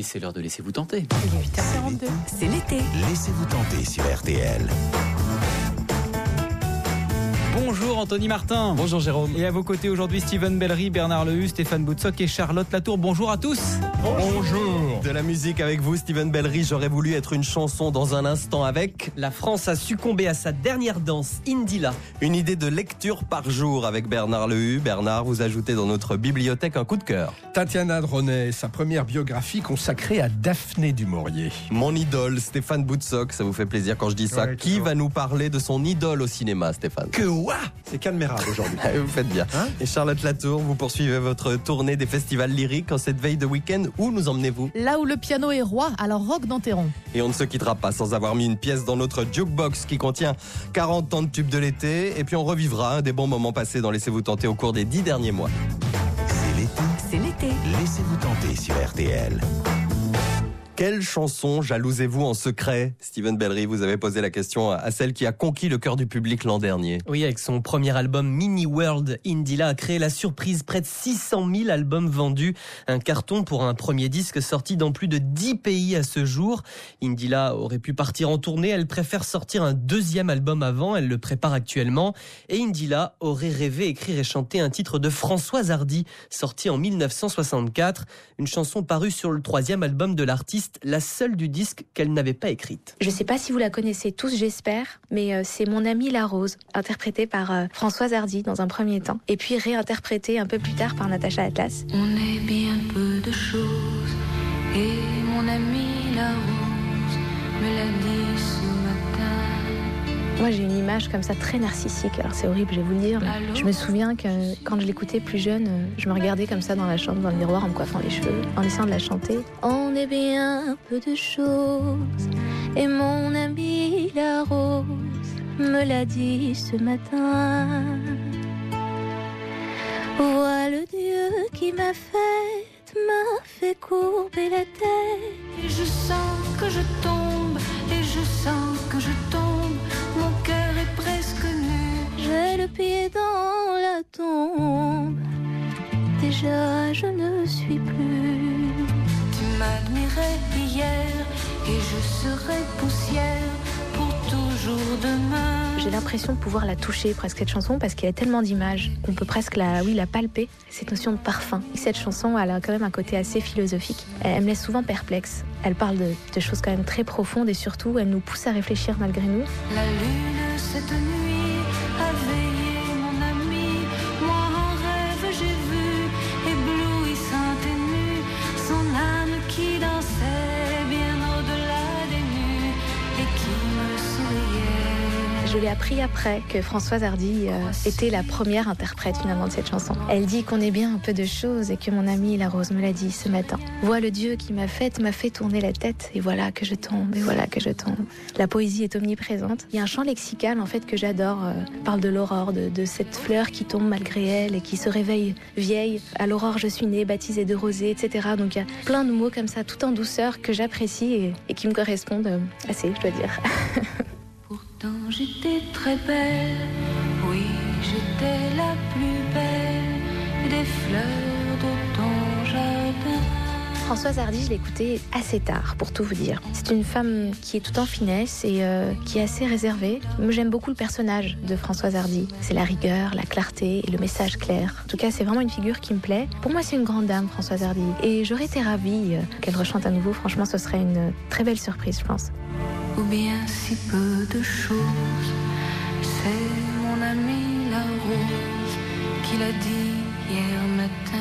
c'est l'heure de Laissez-vous tenter. Il est 8h42. C'est l'été. Laissez-vous tenter sur RTL. Bonjour Anthony Martin. Bonjour Jérôme. Et à vos côtés aujourd'hui, Steven Bellery, Bernard Lehu, Stéphane Boutsock et Charlotte Latour. Bonjour à tous. Bonjour. De la musique avec vous, Steven Bellery. J'aurais voulu être une chanson dans un instant avec La France a succombé à sa dernière danse, Indila. une idée de lecture par jour avec Bernard Lehu. Bernard, vous ajoutez dans notre bibliothèque un coup de cœur. Tatiana Dronet, sa première biographie consacrée à Daphné du Maurier. Mon idole, Stéphane Boutsock. Ça vous fait plaisir quand je dis ça. Ouais, Qui toujours. va nous parler de son idole au cinéma, Stéphane? C'est Canmera aujourd'hui. Vous faites bien. Et Charlotte Latour, vous poursuivez votre tournée des festivals lyriques en cette veille de week-end. Où nous emmenez-vous? Là où le piano est roi, alors rock d'Anteron. Et on ne se quittera pas sans avoir mis une pièce dans notre jukebox qui contient 40 ans de tubes de l'été. Et puis on revivra des bons moments passés dans Laissez-vous tenter au cours des 10 derniers mois. C'est l'été. C'est l'été. Laissez-vous tenter sur RTL. Quelle chanson jalousez-vous en secret? Steven Bellery, vous avez posé la question à celle qui a conquis le cœur du public l'an dernier. Oui, avec son premier album Mini World, Indila a créé la surprise. Près de 600 000 albums vendus. Un carton pour un premier disque sorti dans plus de 10 pays à ce jour. Indila aurait pu partir en tournée. Elle préfère sortir un deuxième album avant. Elle le prépare actuellement. Et Indila aurait rêvé écrire et chanter un titre de Françoise Hardy, sorti en 1964. Une chanson parue sur le troisième album de l'artiste, la seule du disque qu'elle n'avait pas écrite. Je ne sais pas si vous la connaissez tous, j'espère, mais c'est Mon amie la rose, interprétée par Françoise Hardy dans un premier temps, et puis réinterprétée un peu plus tard par Natacha Atlas. On est bien peu de choses, et mon amie la rose me l'a dit ce matin. Moi j'ai une image comme ça très narcissique, alors c'est horrible, je vais vous le dire. Mais je me souviens que quand je l'écoutais plus jeune, je me regardais comme ça dans la chambre, dans le miroir, en me coiffant les cheveux, en essayant de la chanter. On est bien peu de choses, et mon amie la rose me l'a dit ce matin. Vois le Dieu qui m'a fait courber la tête. Et je sens que je tombe, et je sens que je tombe, mon cœur est presque nu. J'ai le pied dans la tombe, déjà je ne suis plus. Tu m'admirais hier, et je serai poussière pour toujours demain. J'ai l'impression de pouvoir la toucher presque cette chanson parce qu'il y a tellement d'images qu'on peut presque la palper, cette notion de parfum. Cette chanson, elle a quand même un côté assez philosophique. Elle me laisse souvent perplexe. Elle parle de choses quand même très profondes et surtout elle nous pousse à réfléchir malgré nous. La lune cette nuit a veillé mon ami. Moi en rêve j'ai vu, éblouissante et nue, son âme qui dansait bien au-delà des nues et qui me souriait. Je l'ai appris après que Françoise Hardy était la première interprète finalement de cette chanson. Elle dit qu'on est bien un peu de choses et que mon amie la rose me l'a dit ce matin. Vois le Dieu qui m'a fait tourner la tête et voilà que je tombe, et voilà que je tombe. La poésie est omniprésente. Il y a un chant lexical en fait que j'adore. Parle de l'aurore, de cette fleur qui tombe malgré elle et qui se réveille vieille. À l'aurore je suis née, baptisée de rosée, etc. Donc il y a plein de mots comme ça, tout en douceur que j'apprécie et qui me correspondent assez, je dois dire. Pourtant j'étais très belle, oui j'étais la plus belle des fleurs de ton jardin. Françoise Hardy, je l'ai écoutée assez tard, pour tout vous dire. C'est une femme qui est tout en finesse et qui est assez réservée. Moi, j'aime beaucoup le personnage de Françoise Hardy. C'est la rigueur, la clarté et le message clair. En tout cas, c'est vraiment une figure qui me plaît. Pour moi, c'est une grande dame, Françoise Hardy. Et j'aurais été ravie qu'elle rechante à nouveau. Franchement, ce serait une très belle surprise, je pense. Ou bien si peu de choses, c'est mon amie la rose qui l'a dit hier matin.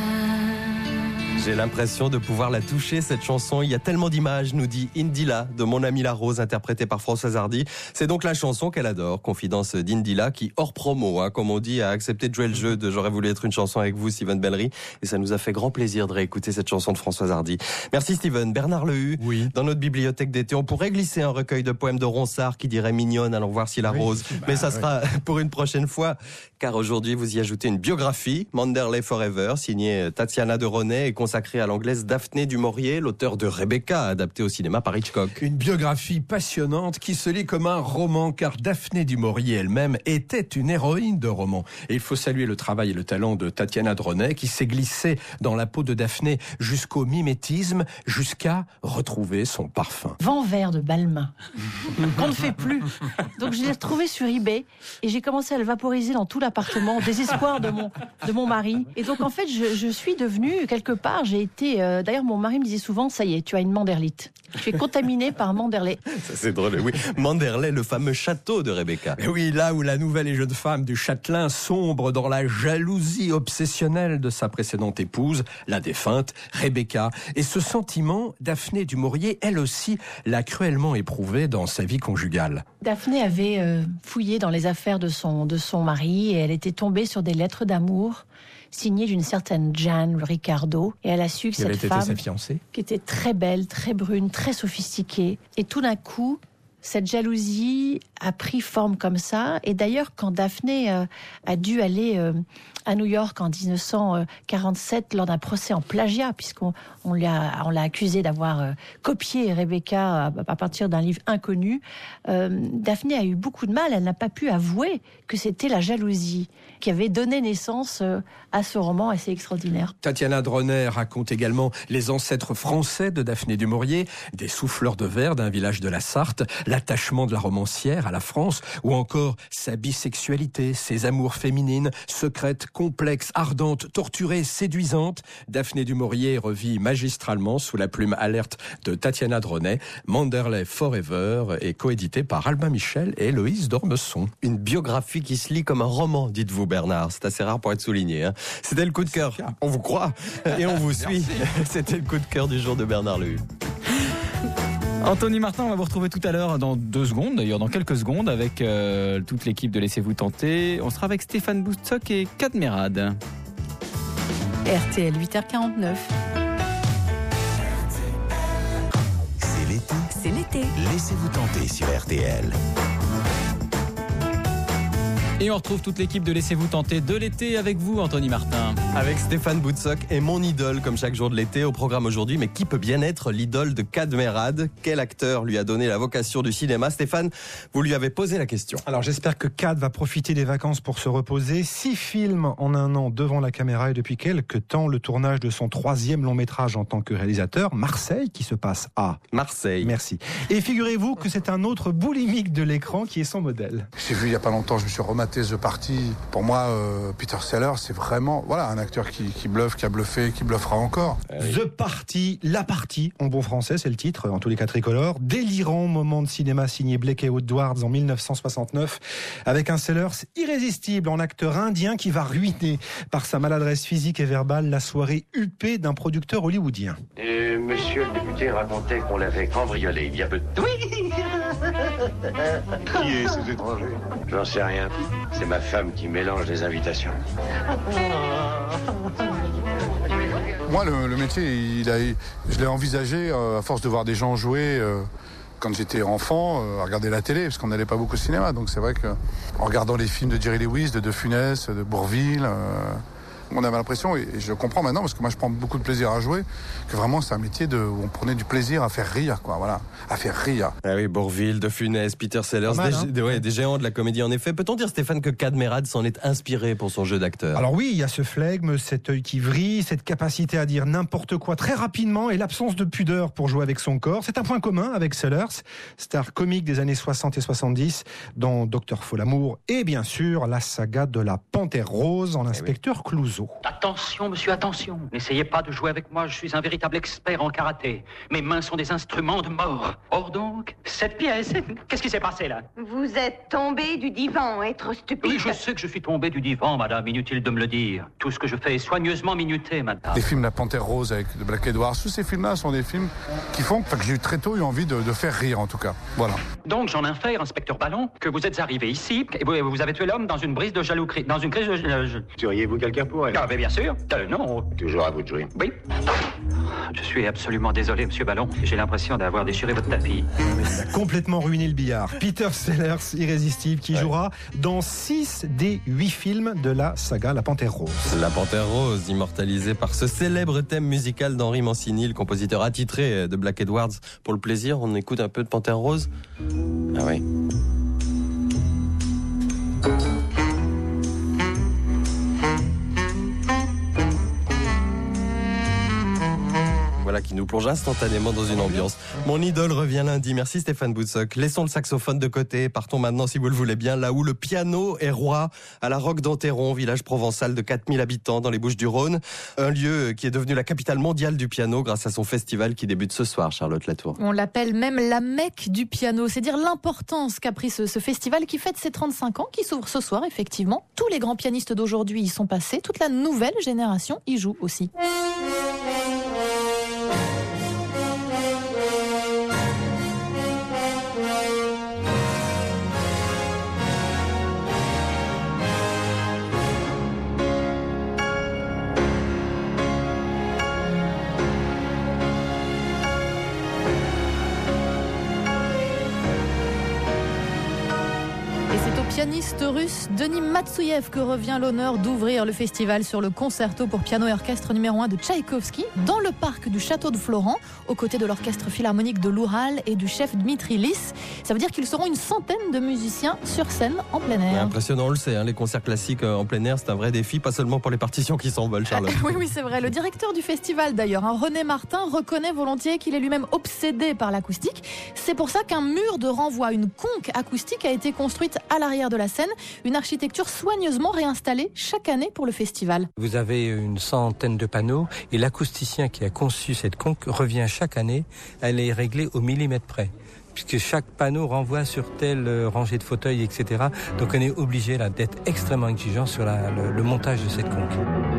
J'ai l'impression de pouvoir la toucher, cette chanson. Il y a tellement d'images, nous dit Indila, de Mon amie la rose, interprétée par Françoise Hardy. C'est donc la chanson qu'elle adore, confidence d'Indila, qui, hors promo, comme on dit, a accepté de jouer le jeu de J'aurais voulu être une chanson avec vous, Steven Bellery. Et ça nous a fait grand plaisir de réécouter cette chanson de Françoise Hardy. Merci Steven. Bernard Lehu, Oui. dans notre bibliothèque d'été, on pourrait glisser un recueil de poèmes de Ronsard qui dirait mignonne, allons voir si la rose. Mais ça sera pour une prochaine fois. car aujourd'hui vous y ajoutez une biographie, Manderley Forever, signée Tatiana de René et consacrée à l'anglaise Daphné du Maurier, l'auteur de Rebecca, adaptée au cinéma par Hitchcock. Une biographie passionnante qui se lit comme un roman, car Daphné du Maurier elle-même était une héroïne de roman. Et il faut saluer le travail et le talent de Tatiana de René, qui s'est glissée dans la peau de Daphné jusqu'au mimétisme, jusqu'à retrouver son parfum. Vent vert de Balmain, qu'on ne fait plus. Donc je l'ai retrouvé sur eBay et j'ai commencé à le vaporiser dans tout l'appartement, au désespoir de mon mari. Et donc en fait, je suis devenue, quelque part, j'ai été... d'ailleurs, mon mari me disait souvent, ça y est, tu as une Manderlite. Tu es contaminé par Manderley. Ça c'est drôle, oui. Manderley, le fameux château de Rebecca. Et oui, là où la nouvelle et jeune femme du châtelain sombre dans la jalousie obsessionnelle de sa précédente épouse, la défunte Rebecca. Et ce sentiment, Daphné du Maurier, elle aussi, l'a cruellement éprouvé dans sa vie conjugale. Daphné avait fouillé dans les affaires de son mari et elle était tombée sur des lettres d'amour signées d'une certaine Jane Ricardo. Et elle a su que cette femme, sa fiancée, qui était très belle, très brune, très sophistiquée. Et tout d'un coup, cette jalousie a pris forme comme ça. Et d'ailleurs, quand Daphné a dû aller à New York en 1947 lors d'un procès en plagiat, puisqu'on l'a accusée d'avoir copié Rebecca à partir d'un livre inconnu, Daphné a eu beaucoup de mal. Elle n'a pas pu avouer que c'était la jalousie qui avait donné naissance à ce roman assez extraordinaire. Tatiana de René raconte également les ancêtres français de Daphné du Maurier, des souffleurs de verre d'un village de la Sarthe, l'attachement de la romancière à la France, ou encore sa bisexualité, ses amours féminines, secrètes, complexes, ardentes, torturées, séduisantes. Daphné du Maurier revit magistralement sous la plume alerte de Tatiana de René. Manderley Forever est coédité par Albin Michel et Loïs d'Ormesson. Une biographie qui se lit comme un roman, dites-vous Bernard. C'est assez rare pour être souligné. Hein. C'était le coup de cœur. On vous croit et on vous suit. C'était le coup de cœur du jour de Bernard Lehut. Anthony Martin, on va vous retrouver tout à l'heure dans 2 secondes, d'ailleurs dans quelques secondes, avec toute l'équipe de Laissez-vous tenter. On sera avec Stéphane Boutsock et Cadmerade. RTL 8h49. C'est l'été. C'est l'été. Laissez-vous tenter sur RTL. Et on retrouve toute l'équipe de Laissez-vous tenter de l'été avec vous, Anthony Martin. Avec Stéphane Boutsock et mon idole, comme chaque jour de l'été, au programme aujourd'hui. Mais qui peut bien être l'idole de Cadmerade? Quel acteur lui a donné la vocation du cinéma? Stéphane, vous lui avez posé la question. Alors j'espère que Cad va profiter des vacances pour se reposer. 6 films en un an devant la caméra et depuis quelques temps, le tournage de son 3e long métrage en tant que réalisateur, Marseille, qui se passe à Marseille. Merci. Et figurez-vous que c'est un autre boulimique de l'écran qui est son modèle. J'ai vu il y a pas longtemps, je me suis rematé The Party. Pour moi, Peter Sellers, c'est vraiment un acteur qui bluffe, qui a bluffé, qui bluffera encore. The Party, la partie, en bon français, c'est le titre, en tous les cas tricolore. Délirant moment de cinéma signé Blake et Woodward en 1969, avec un Sellers irrésistible en acteur indien qui va ruiner par sa maladresse physique et verbale la soirée huppée d'un producteur hollywoodien. Et monsieur le député racontait qu'on l'avait cambriolé il y a peu de temps. Oui. Qui est ces étrangers? J'en sais rien. C'est ma femme qui mélange les invitations. Moi, le métier, je l'ai envisagé à force de voir des gens jouer quand j'étais enfant, à regarder la télé, parce qu'on n'allait pas beaucoup au cinéma. Donc c'est vrai qu'en regardant les films de Jerry Lewis, de Funès, de Bourvil, on avait l'impression, et je comprends maintenant, parce que moi je prends beaucoup de plaisir à jouer, que vraiment c'est un métier où on prenait du plaisir à faire rire, quoi, voilà, à faire rire. Ah oui, Bourvil, De Funès, Peter Sellers, des géants de la comédie en effet. Peut-on dire, Stéphane, que Cadmerade s'en est inspiré pour son jeu d'acteur? Alors oui, il y a ce flegme, cet œil qui vrille, cette capacité à dire n'importe quoi très rapidement et l'absence de pudeur pour jouer avec son corps. C'est un point commun avec Sellers, star comique des années 60 et 70, dans Docteur Folamour et bien sûr la saga de la Panthère Rose en inspecteur Clouseau. Attention, monsieur, attention. N'essayez pas de jouer avec moi, je suis un véritable expert en karaté. Mes mains sont des instruments de mort. Or donc, cette pièce, qu'est-ce qui s'est passé là? Vous êtes tombé du divan, être stupide. Oui, je sais que je suis tombé du divan, madame, inutile de me le dire. Tout ce que je fais est soigneusement minuté, madame. Les films La Panthère Rose avec de Blake Edwards, tous ces films-là sont des films qui font que j'ai très tôt eu envie de faire rire, en tout cas. Voilà. Donc, j'en infère, inspecteur Ballon, que vous êtes arrivé ici et vous avez tué l'homme dans une brise de jalousie. Dans une crise de... Seriez-vous quelqu'un pour jouer. Ah, mais bien sûr. Non. Toujours à vous de jouer. Oui. Je suis absolument désolé, Monsieur Ballon. J'ai l'impression d'avoir déchiré votre tapis. Complètement ruiné le billard. Peter Sellers, irrésistible, qui jouera dans 6 des 8 films de la saga La Panthère Rose. La Panthère Rose, immortalisée par ce célèbre thème musical d'Henri Mancini, le compositeur attitré de Black Edwards. Pour le plaisir, on écoute un peu de Panthère Rose. Ah oui. Voilà qui nous plonge instantanément dans une ambiance. Mon idole revient lundi. Merci Stéphane Boutsock. Laissons le saxophone de côté. Partons maintenant, si vous le voulez bien, là où le piano est roi, à la Roque d'Enterron, village provençal de 4000 habitants dans les Bouches-du-Rhône. Un lieu qui est devenu la capitale mondiale du piano grâce à son festival qui débute ce soir, Charlotte Latour. On l'appelle même la Mecque du piano. C'est dire l'importance qu'a pris ce festival qui fête ses 35 ans, qui s'ouvre ce soir, effectivement. Tous les grands pianistes d'aujourd'hui y sont passés. Toute la nouvelle génération y joue aussi. Pianiste russe Denis Matsuyev que revient l'honneur d'ouvrir le festival sur le concerto pour piano et orchestre numéro 1 de Tchaïkovski dans le parc du château de Florent, aux côtés de l'orchestre philharmonique de l'Oural et du chef Dmitri Liss. Ça veut dire qu'ils seront une centaine de musiciens sur scène en plein air. Ouais, impressionnant, on le sait, les concerts classiques en plein air, c'est un vrai défi, pas seulement pour les partitions qui s'envolent, Charlotte. Oui, c'est vrai. Le directeur du festival, d'ailleurs, René Martin, reconnaît volontiers qu'il est lui-même obsédé par l'acoustique. C'est pour ça qu'un mur de renvoi, une conque acoustique, a été construite à l'arrière de la scène, une architecture soigneusement réinstallée chaque année pour le festival. Vous avez une centaine de panneaux et l'acousticien qui a conçu cette conque revient chaque année, elle est réglée au millimètre près, puisque chaque panneau renvoie sur telle rangée de fauteuils, etc. Donc on est obligé là, d'être extrêmement exigeant sur le montage de cette conque.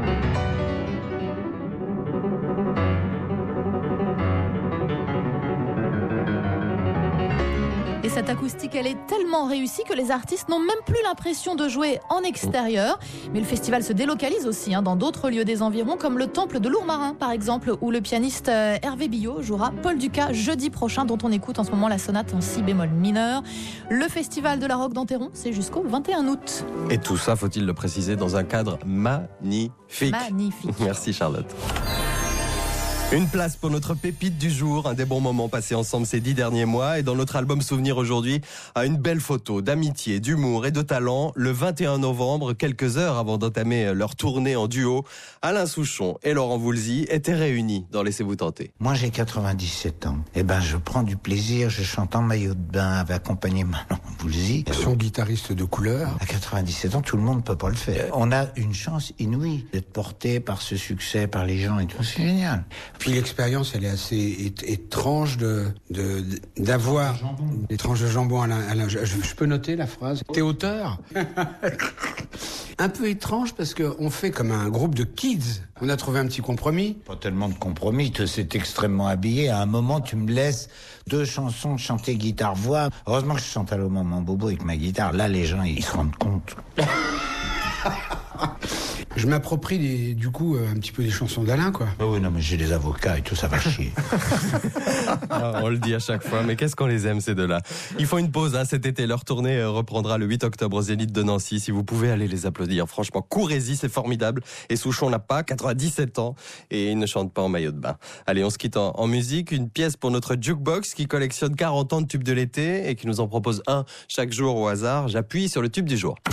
Et cette acoustique, elle est tellement réussie que les artistes n'ont même plus l'impression de jouer en extérieur. Mais le festival se délocalise aussi dans d'autres lieux des environs, comme le Temple de Lourmarin, par exemple, où le pianiste Hervé Billot jouera Paul Dukas jeudi prochain, dont on écoute en ce moment la sonate en si bémol mineur. Le festival de la Roque d'Enterron, c'est jusqu'au 21 août. Et tout ça, faut-il le préciser, dans un cadre magnifique. Magnifique. Merci Charlotte. Une place pour notre pépite du jour, un des bons moments passés ensemble ces 10 derniers mois. Et dans notre album Souvenir aujourd'hui, à une belle photo d'amitié, d'humour et de talent. Le 21 novembre, quelques heures avant d'entamer leur tournée en duo, Alain Souchon et Laurent Voulzy étaient réunis dans Laissez-vous tenter. Moi j'ai 97 ans. Je prends du plaisir, je chante en maillot de bain avec accompagné Manon Voulzy. Son guitariste de couleur. À 97 ans, tout le monde ne peut pas le faire. On a une chance inouïe d'être porté par ce succès, par les gens et tout. C'est génial. Puis l'expérience, elle est assez étrange d'avoir des tranches de jambon à Alain. Je peux noter la phrase. T'es auteur. Un peu étrange parce qu'on fait comme un groupe de kids. On a trouvé un petit compromis. Pas tellement de compromis, c'est extrêmement habillé. À un moment, tu me laisses 2 chansons chanter guitare-voix. Heureusement que je chante Allô Maman Bobo avec ma guitare. Là, les gens, ils se rendent compte. Je m'approprie du coup un petit peu des chansons d'Alain, quoi. Oh oui, non, mais j'ai des avocats et tout, ça va chier. On le dit à chaque fois, mais qu'est-ce qu'on les aime ces deux-là. Ils font une pause cet été, leur tournée reprendra le 8 octobre au Zénith de Nancy. Si vous pouvez aller les applaudir, franchement, courez-y, c'est formidable. Et Souchon n'a pas 97 ans et il ne chante pas en maillot de bain. Allez, on se quitte en musique, une pièce pour notre jukebox qui collectionne 40 ans de tubes de l'été et qui nous en propose un chaque jour au hasard. J'appuie sur le tube du jour.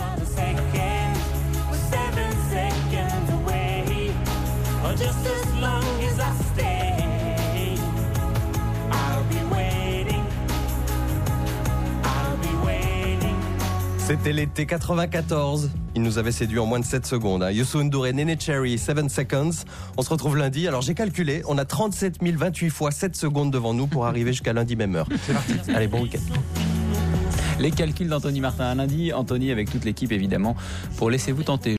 C'était l'été 94. Il nous avait séduit en moins de 7 secondes. Youssou N'Dour et Nene Cherry, 7 Seconds. On se retrouve lundi. Alors j'ai calculé, on a 37 028 fois 7 secondes devant nous pour arriver jusqu'à lundi même heure. C'est parti. Allez, bon week-end. Les calculs d'Anthony Martin à lundi. Anthony avec toute l'équipe évidemment pour Laissez-vous tenter.